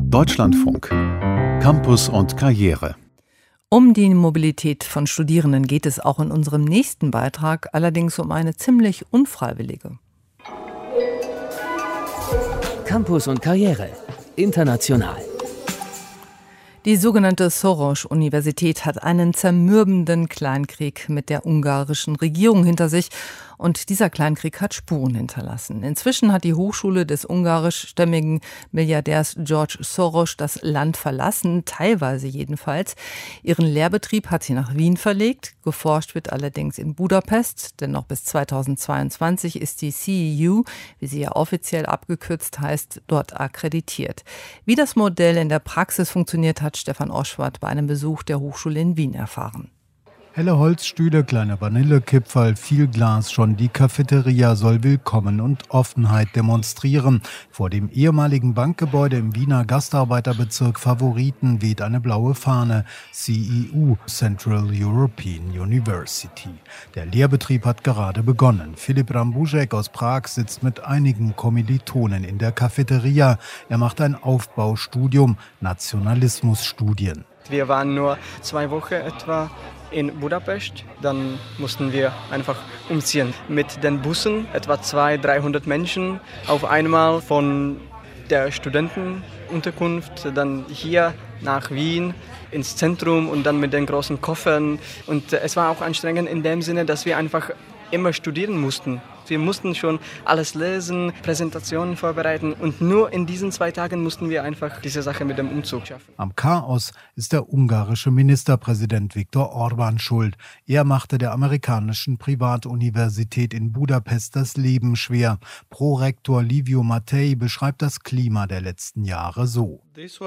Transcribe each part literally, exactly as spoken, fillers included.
Deutschlandfunk. Campus und Karriere. Um die Mobilität von Studierenden geht es auch in unserem nächsten Beitrag, allerdings um eine ziemlich unfreiwillige. Campus und Karriere. International. Die sogenannte Soros-Universität hat einen zermürbenden Kleinkrieg mit der ungarischen Regierung hinter sich. Und dieser Kleinkrieg hat Spuren hinterlassen. Inzwischen hat die Hochschule des ungarischstämmigen Milliardärs George Soros das Land verlassen, teilweise jedenfalls. Ihren Lehrbetrieb hat sie nach Wien verlegt. Geforscht wird allerdings in Budapest, denn noch bis zweitausendzweiundzwanzig ist die C E U, wie sie ja offiziell abgekürzt heißt, dort akkreditiert. Wie das Modell in der Praxis funktioniert, hat Stefan Oschwart bei einem Besuch der Hochschule in Wien erfahren. Helle Holzstühle, kleine Vanillekipferl, viel Glas schon. Die Cafeteria soll Willkommen und Offenheit demonstrieren. Vor dem ehemaligen Bankgebäude im Wiener Gastarbeiterbezirk Favoriten weht eine blaue Fahne. C E U, Central European University. Der Lehrbetrieb hat gerade begonnen. Filip Rambuzek aus Prag sitzt mit einigen Kommilitonen in der Cafeteria. Er macht ein Aufbaustudium, Nationalismusstudien. Wir waren nur zwei Wochen etwa in Budapest, dann mussten wir einfach umziehen. Mit den Bussen, etwa zweihundert, dreihundert Menschen auf einmal von der Studentenunterkunft, dann hier nach Wien ins Zentrum und dann mit den großen Koffern. Und es war auch anstrengend in dem Sinne, dass wir einfach immer studieren mussten. Wir mussten schon alles lesen, Präsentationen vorbereiten und nur in diesen zwei Tagen mussten wir einfach diese Sache mit dem Umzug schaffen. Am Chaos ist der ungarische Ministerpräsident Viktor Orbán schuld. Er machte der amerikanischen Privatuniversität in Budapest das Leben schwer. Prorektor Liviu Matei beschreibt das Klima der letzten Jahre so.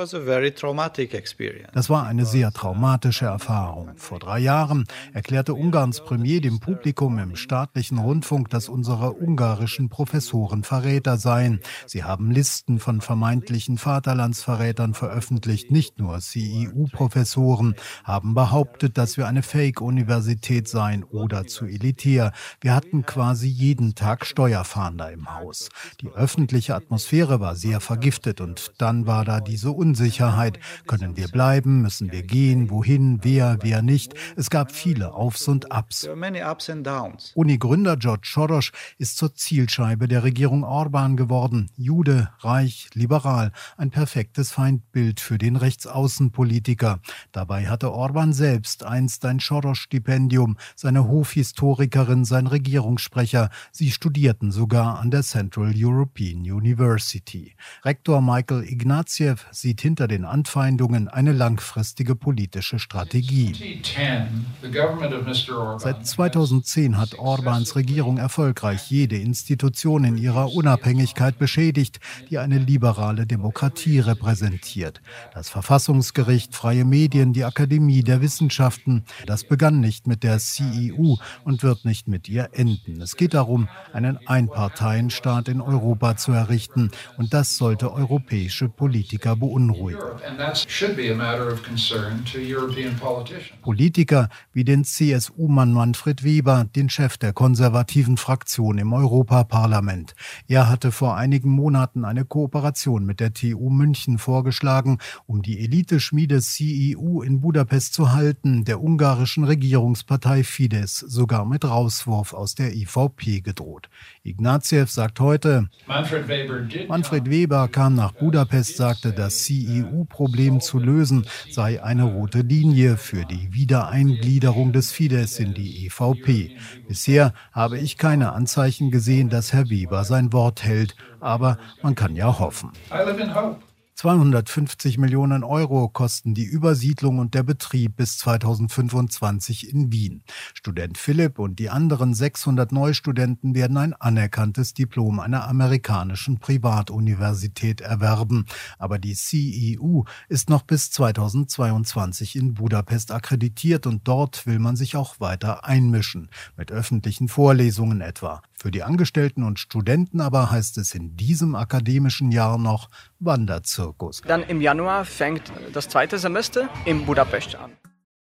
Das war eine sehr traumatische Erfahrung. Vor drei Jahren erklärte Ungarns Premier dem Publikum im staatlichen Rundfunk, dass unsere ungarischen Professoren Verräter seien. Sie haben Listen von vermeintlichen Vaterlandsverrätern veröffentlicht. Nicht nur C E U-Professoren haben behauptet, dass wir eine Fake-Universität seien oder zu elitär. Wir hatten quasi jeden Tag Steuerfahnder im Haus. Die öffentliche Atmosphäre war sehr vergiftet und dann war da diese Unsicherheit. Können wir bleiben? Müssen wir gehen? Wohin? Wer? Wer nicht? Es gab viele Aufs und Abs. Uni-Gründer George Soros ist zur Zielscheibe der Regierung Orbán geworden. Jude, reich, liberal. Ein perfektes Feindbild für den Rechtsaußenpolitiker. Dabei hatte Orbán selbst einst ein Soros-Stipendium, seine Hofhistorikerin, sein Regierungssprecher. Sie studierten sogar an der Central European University. Rektor Michael Ignatieff sieht hinter den Anfeindungen eine langfristige politische Strategie. Seit zweitausendzehn hat Orbáns Regierung erfolgreich jede Institution in ihrer Unabhängigkeit beschädigt, die eine liberale Demokratie repräsentiert. Das Verfassungsgericht, freie Medien, die Akademie der Wissenschaften. Das begann nicht mit der C E U und wird nicht mit ihr enden. Es geht darum, einen Einparteienstaat in Europa zu errichten. Und das sollte europäische Politiker beunruhigen. Politiker wie den C S U-Mann Manfred Weber, den Chef der konservativen Fraktion im Europaparlament. Er hatte vor einigen Monaten eine Kooperation mit der T U München vorgeschlagen, um die Eliteschmiede C E U in Budapest zu halten, der ungarischen Regierungspartei Fidesz sogar mit Rauswurf aus der E V P gedroht. Ignatieff sagt heute, Manfred Weber kam nach Budapest, sagte, das C E U-Problem zu lösen sei eine rote Linie für die Wiedereingliederung des Fidesz in die E V P. Bisher habe ich keine Anzeichen gesehen, dass Herr Weber sein Wort hält, aber man kann ja hoffen. zweihundertfünfzig Millionen Euro kosten die Übersiedlung und der Betrieb bis zweitausendfünfundzwanzig in Wien. Student Philipp und die anderen sechshundert Neustudenten werden ein anerkanntes Diplom einer amerikanischen Privatuniversität erwerben. Aber die C E U ist noch bis zweitausendzweiundzwanzig in Budapest akkreditiert und dort will man sich auch weiter einmischen, mit öffentlichen Vorlesungen etwa. Für die Angestellten und Studenten aber heißt es in diesem akademischen Jahr noch Wanderzirkus. Dann im Januar fängt das zweite Semester in Budapest an.